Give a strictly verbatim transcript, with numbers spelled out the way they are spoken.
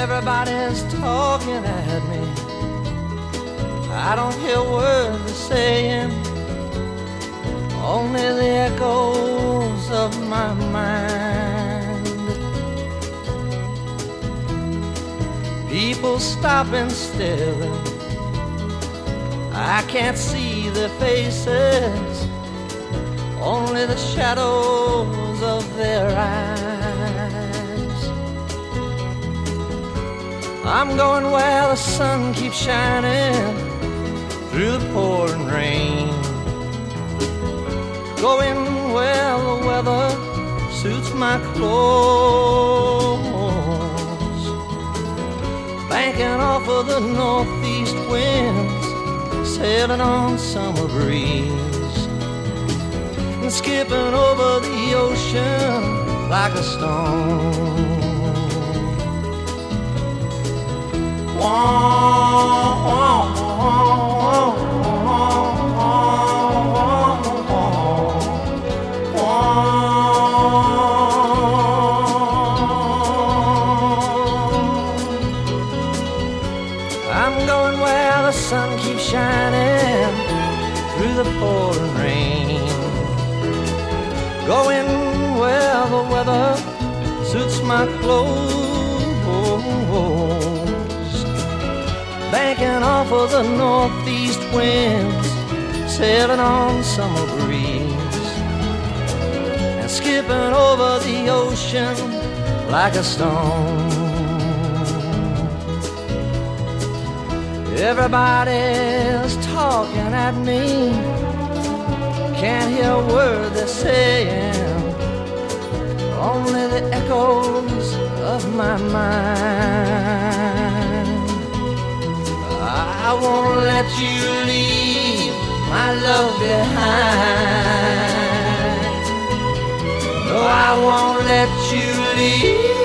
Everybody's talking at me. I don't hear words they're saying, only the echoes of my mind. People stopping still, I can't see their faces, only the shadows of their eyes. I'm going where the sun keeps shining through the pouring rain, going where the weather suits my clothes, banking off of the northeast winds, sailing on summer breeze, and skipping over the ocean like a stone. Wah, wah, wah, I'm going where the sun keeps shining through the pouring rain, going where the weather suits my clothes, banking off of the northeast winds, sailing on summer breeze, and skipping over the ocean like a stone. Everybody's talking at me, can't hear a word they're saying, only the echoes of my mind. I won't let you leave my love behind. No, I won't let you leave